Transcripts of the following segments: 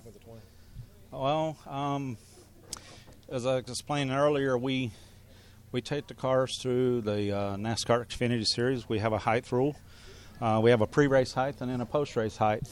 happens at 20? Well, as I explained earlier, we take the cars through the NASCAR Xfinity Series. We have a height rule. We have a pre-race height and then a post-race height.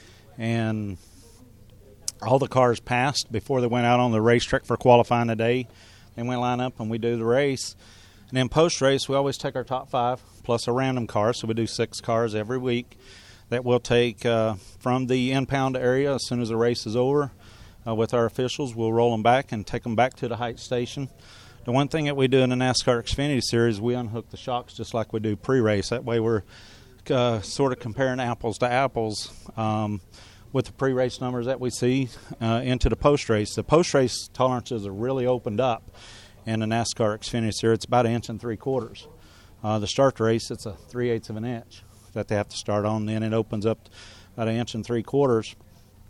And all the cars passed before they went out on the racetrack for qualifying today. Then we line up and we do the race. And then post-race, we always take our top 5 plus a random car. So we do 6 cars every week that we'll take from the impound area as soon as the race is over. With our officials, we'll roll them back and take them back to the height station. The one thing that we do in the NASCAR Xfinity Series, we unhook the shocks just like we do pre-race. That way we're sort of comparing apples to apples with the pre-race numbers that we see into the post-race. The post-race tolerances are really opened up in the NASCAR Xfinity Series. It's about 1 3/4 inches. The start race, it's a 3/8 of an inch that they have to start on. Then it opens up about 1 3/4 inches.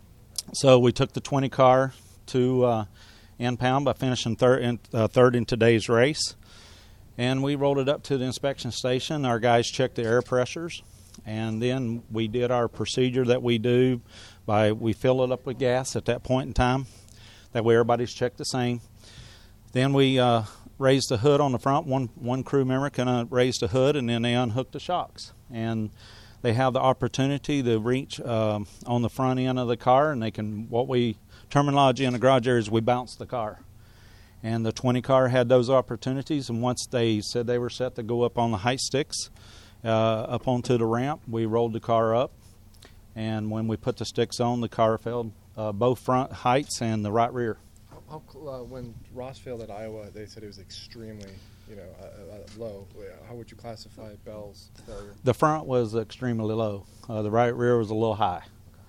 So we took the 20 car to impound by finishing third in today's race. And we rolled it up to the inspection station. Our guys checked the air pressures. And then we did our procedure that we do we fill it up with gas at that point in time. That way everybody's checked the same. Then we raised the hood on the front. One crew member can raise the hood, and then they unhook the shocks. And they have the opportunity to reach on the front end of the car, and they can, terminology in the garage area is we bounce the car. And the 20 car had those opportunities, and once they said they were set to go up on the height sticks, up onto the ramp, we rolled the car up. And when we put the sticks on, the car failed both front heights and the right rear. When Ross failed at Iowa, they said it was extremely low. How would you classify Bell's failure? The front was extremely low. The right rear was a little high,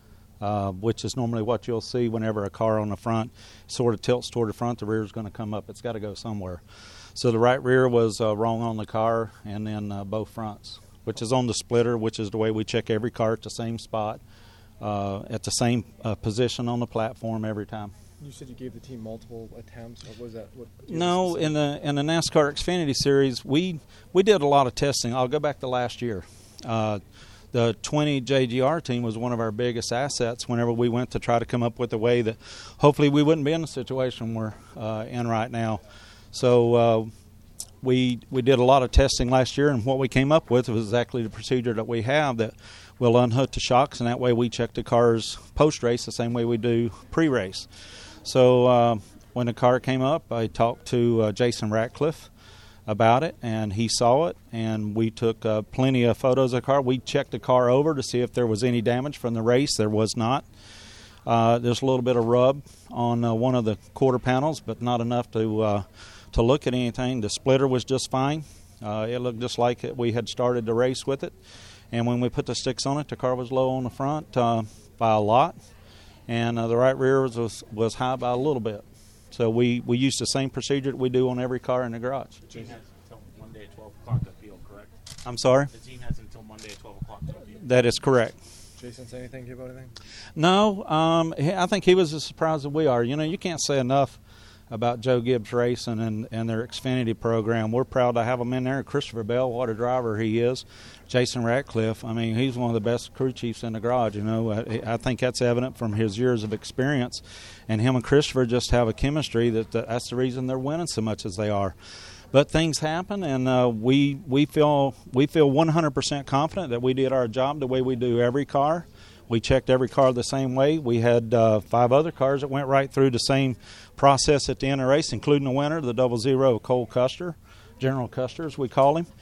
which is normally what you'll see whenever a car on the front sort of tilts toward the front. The rear is going to come up. It's got to go somewhere. So the right rear was wrong on the car, and then both fronts, which is on the splitter, which is the way we check every car at the same spot, at the same position on the platform every time. You said you gave the team multiple attempts. What was that? No, in the NASCAR Xfinity Series, we did a lot of testing. I'll go back to last year. The 20 JGR team was one of our biggest assets whenever we went to try to come up with a way that hopefully we wouldn't be in the situation we're in right now. So we did a lot of testing last year, and what we came up with was exactly the procedure that we have, that we'll unhook the shocks, and that way we check the cars post-race the same way we do pre-race. So when the car came up, I talked to Jason Ratcliffe about it, and he saw it, and we took plenty of photos of the car. We checked the car over to see if there was any damage from the race. There was not. There's a little bit of rub on one of the quarter panels, but not enough to look at anything. The splitter was just fine. It looked just like we had started the race with it. And when we put the sticks on it, the car was low on the front by a lot, and the right rear was high by a little bit. So we used the same procedure that we do on every car in the garage. The team has until Monday at 12 o'clock to appeal, correct? I'm sorry? The team has until Monday at 12 o'clock to appeal. That is correct. Jason, say anything to you about anything? No, I think he was as surprised as we are. You know, you can't say enough about Joe Gibbs Racing and their Xfinity program. We're proud to have him in there. Christopher Bell, what a driver he is. Jason Ratcliffe, I mean, he's one of the best crew chiefs in the garage. You know, I think that's evident from his years of experience. And him and Christopher just have a chemistry that's the reason they're winning so much as they are. But things happen, and we feel 100% confident that we did our job the way we do every car. We checked every car the same way. We had 5 other cars that went right through the same process at the end of the race, including the winner, the 00 Cole Custer, General Custer as we call him.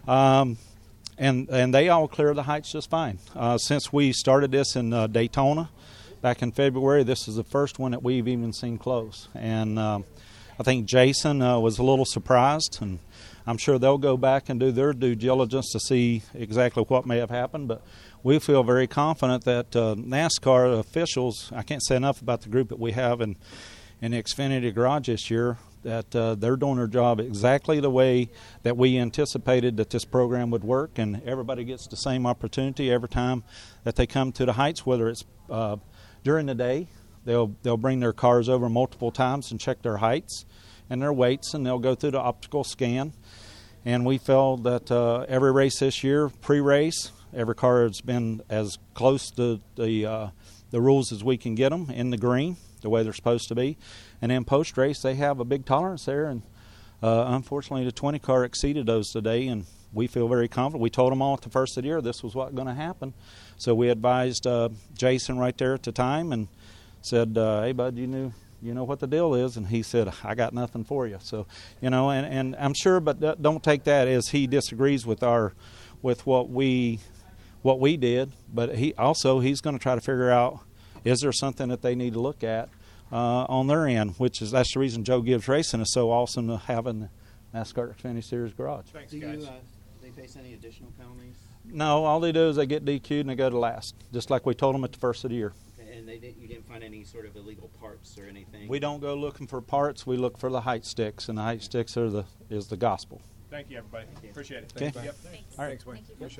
And they all clear the heights just fine. Since we started this in Daytona back in February, this is the first one that we've even seen close. And I think Jason was a little surprised, and I'm sure they'll go back and do their due diligence to see exactly what may have happened. But we feel very confident that NASCAR officials, I can't say enough about the group that we have in the Xfinity Garage this year, that they're doing their job exactly the way that we anticipated that this program would work, and everybody gets the same opportunity every time that they come to the heights, whether it's during the day. They'll bring their cars over multiple times and check their heights and their weights, and they'll go through the optical scan. And we felt that every race this year, pre-race, every car has been as close to the the rules as we can get them in the green, the way they're supposed to be. And then post-race, they have a big tolerance there, and unfortunately the 20 car exceeded those today, and we feel very confident. We told them all at the first of the year this was what's going to happen. So we advised Jason right there at the time and said, hey, bud, you know what the deal is? And he said, I got nothing for you. So, and I'm sure, but don't take that as he disagrees with what we did. But he's going to try to figure out, is there something that they need to look at on their end, that's the reason Joe Gibbs Racing is so awesome to having the NASCAR Xfinity Series garage. Thanks, Do guys. they face any additional penalties? No, all they do is they get DQ'd and they go to last, just like we told them at the first of the year. And you didn't find any sort of illegal parts or anything? We don't go looking for parts. We look for the height sticks, and the height sticks is the gospel. Thank you, everybody. Appreciate it. Okay. Yep. All right. Thanks, Wayne. Thank you. Appreciate it.